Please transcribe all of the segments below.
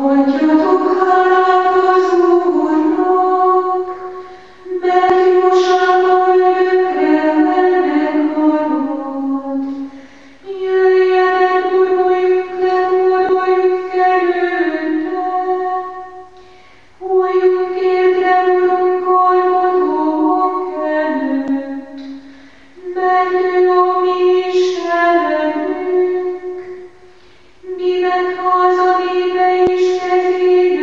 Adjatok hálát az Úrnak, mert jósággal örökre megmarad. Jöjjenek, guruljuk le, hódoljuk előtte. Hújjunk érte, Urunk, alkotók előtt, mert ő a mi Istenünk. Mi meg haza véve is kezébe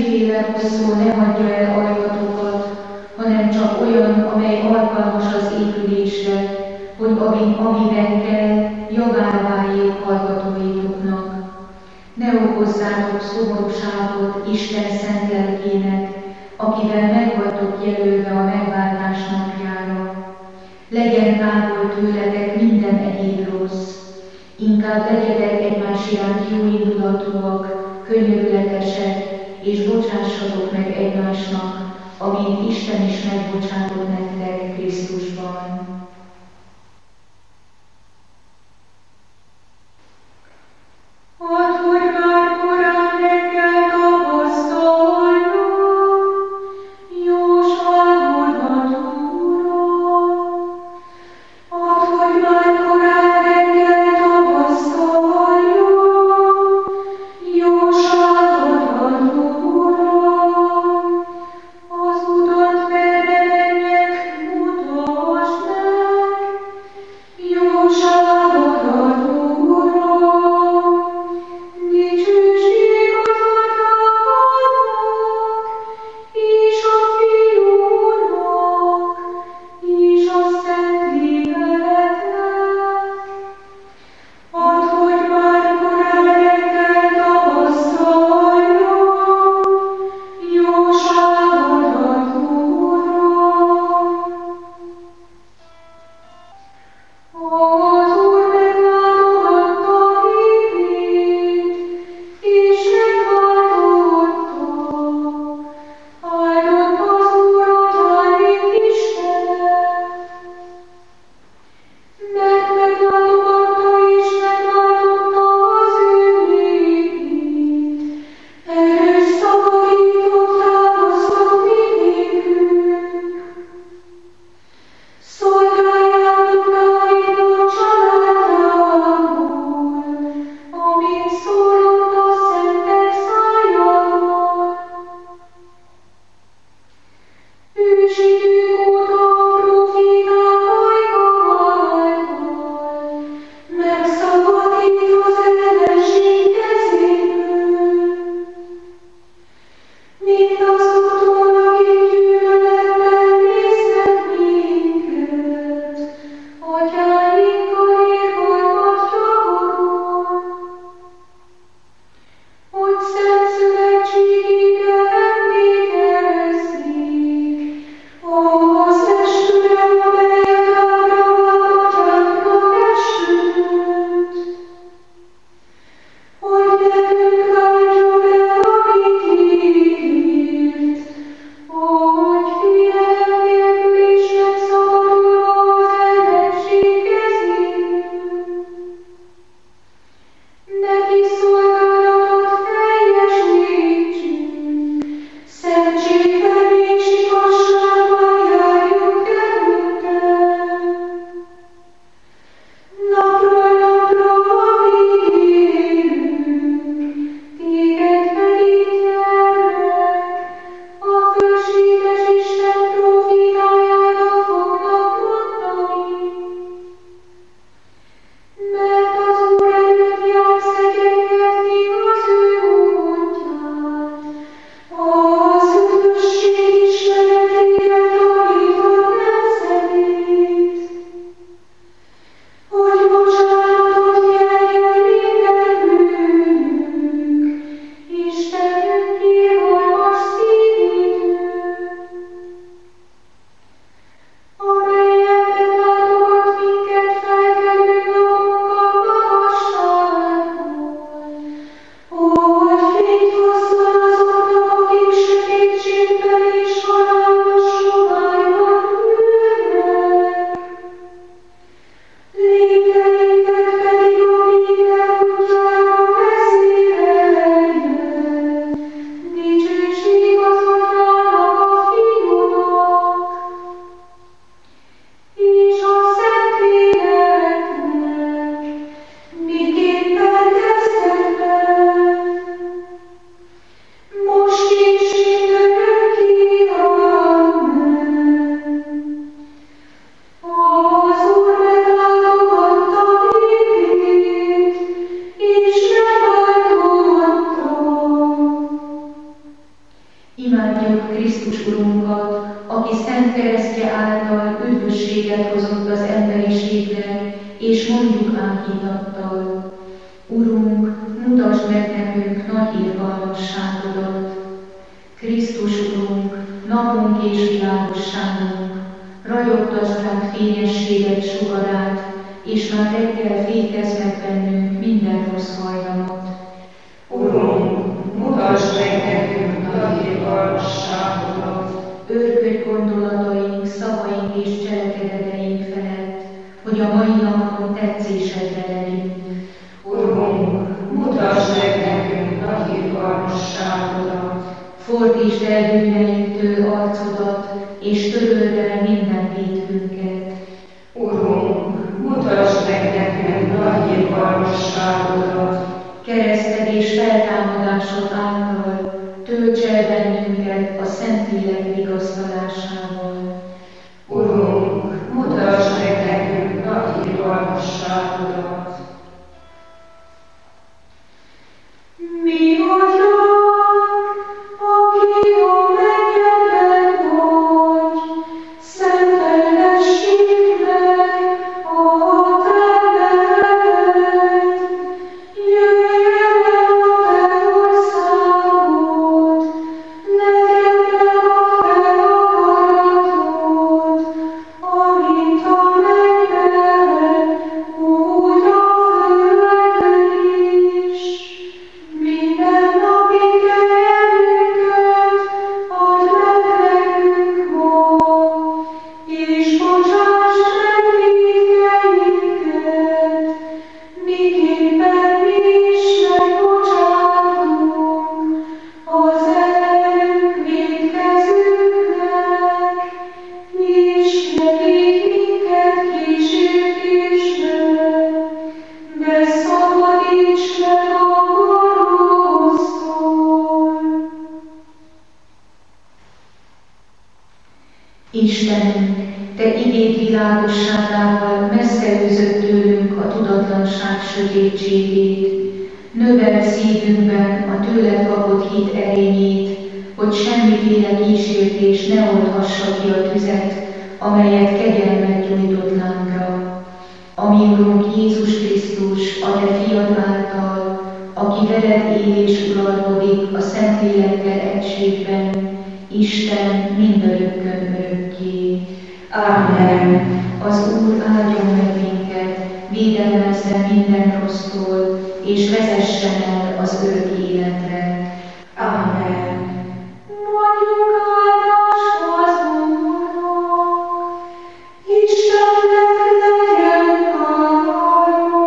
éve hosszú ne hagyja el ajtatokat, hanem csak olyan, amely alkalmas az épülésre, hogy amiben kell, javára váljék hallgatóitoknak. Ne okozzátok szomorúságot Isten szent lelkének, akivel meg vagytok jelölve a megváltás napjára. Legyen távol tőletek minden egyéb rossz. Inkább legyetek egymás iránt jóindulatúak, könyörületesek, és bocsássatok meg egymásnak, amint Isten is megbocsátott nektek Krisztusban. Akkor már korán reggel tapasztaljuk jóságodat, Uram. Akkor már korán reggel tapasztaljuk jóságodat, Uram. Az utat merre menjek, mutasd. Imádjuk Krisztus Urunkat, aki szent keresztje által üdvösséget hozott az emberiségnek, és mondjuk áhítattal: Urunk, mutasd meg nekünk nagy irgalmasságodat. Krisztus Urunk, napunk és világosságunk, ragyogtasd ránk fényességet, sugarát, és már reggel fékezd meg bennünk minden rossz hajlamot. Urunk, mutasd meg nekünk nagy irgalmasságodat. Őrködj gondolataink, szavaink és cselekedeteink felett, hogy a mai napon tetszésedre legyünk. Urunk, mutasd meg nekünk nagy irgalmasságodat. Fordítsd el bűneinktől arcodat, és töröld el minden vétkünket. Urunk, mutasd meg nekünk nagy irgalmasságodat. Kereszted és feltámadásod által tölts el bennünket a Szentlélek vigasztalásával. Urunk, mutasd meg nekünk nagy irgalmasságodat. Mi vagyok, aki a mennyekben vagy, szentelességnek a te neved. Jöjjön el a te országod, legyen meg a te akaratod, amint a mennyben, úgy a földön is. Minden napi kenyerünket add meg nekünk ma, és bocsásd meg vétkeinket, miképpen mi is megbocsátunk az ellenünk vétkezőknek, és ne vigy minket kísértésbe, de szabadíts meg a gonosztól. Istenünk, Te igéd világosságával messze űzött tőlünk a tudatlanság sötétségét. Növeld szívünkben a tőled kapott hit erényét, hogy semmiféle kísértés ne oldhassa ki a tüzet, amelyet kegyelmet gyújtott lánkra. Ami Urunk Jézus Krisztus, a Te fiad által, aki veled él és uralkodik a Szentlélekkel egységben, Isten mindörökkön örökké. Amen. Az Úr áldjon meg minket, védelmezzen minden rossztól, és vezessen el az örök életre. Amen. Mondjunk áldást az Úrnak, Istennek legyen hála.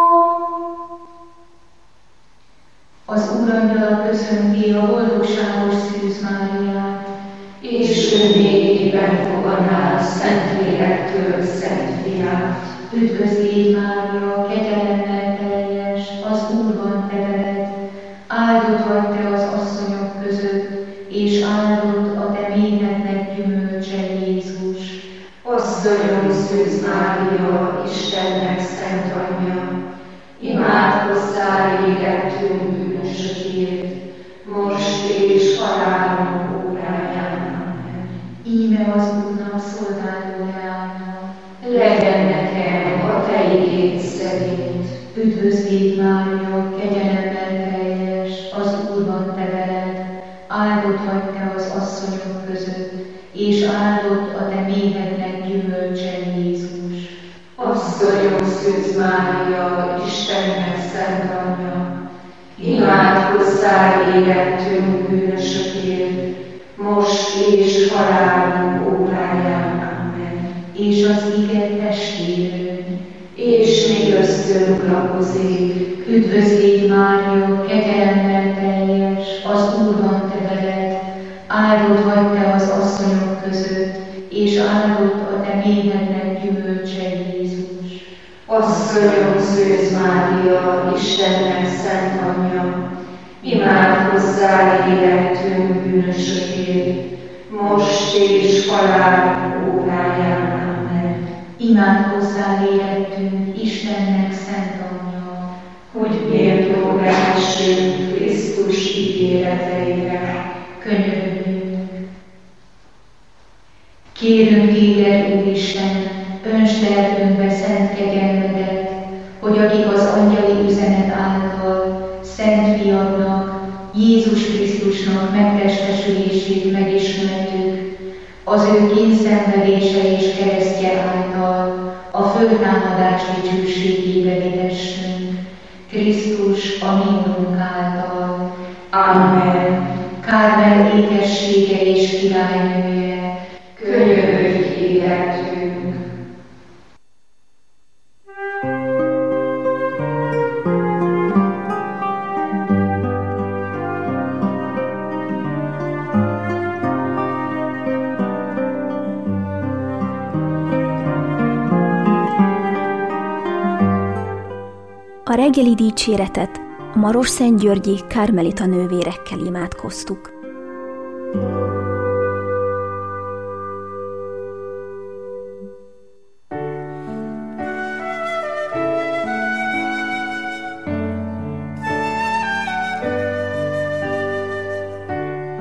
Az Úr angyala köszönti a boldogságos Szűz Máriát, És ő nékiben fogadná Szentlélektől Szent Fiát. Üdvözlégy Mária, kegyelemmel teljes, az Úr van te veled, áldott vagy te az asszonyok között, és áldott a te méhednek gyümölcse Jézus. Asszonyom Szűz Mária, Istennek szent anyja, imádkozzál érettünk bűnösökért, most és halálunk óráján. Amen. Íme az Úrnak szolgáló leánya, Legyen nekem a te igéd szerint. üdvözlégy Mária, kegyelemmel teljes, az Úr van te veled, áldott vagy te az asszonyok között, és áldott a te méhednek gyümölcse Jézus. Asszonyom Szűz Mária, Istennek szent anyja, imádkozzál érettünk bűnösökért, most és halálunk óráján. Amen. És az ige testvérünk, És mi köztünk lakozik, üdvözlégy Mária, kegyelemmel teljes, az Úr van te veled, áldott vagy te az asszonyok között, és áldott a te méhednek gyümölcse Jézus. Asszonyom Szűz Mária, Istennek szent anyja, imádkozzál érettünk bűnösökért, most és halálunk óráján. Amen. Imádkozzál érettünk Istennek szent anyja, Hogy méltó lehessünk Krisztus ígéreteire. könyörülj Kérünk téged, Úristen, öntsd lelkünkbe szent kegyelmedet, hogy akik az angyali üzenet által Szent Fiadnak, Jézus Krisztusnak megtestesülését megismertük, az ő kényszenvedése és keresztje által a föltámadás dicsőségébe vitessünk. Krisztus a mi Urunk által. Amen. Kármel ékessége és királynője, Könyörülj életünk. A reggeli dicséretet a Marosszentgyörgyi Kármelita nővérekkel imádkoztuk.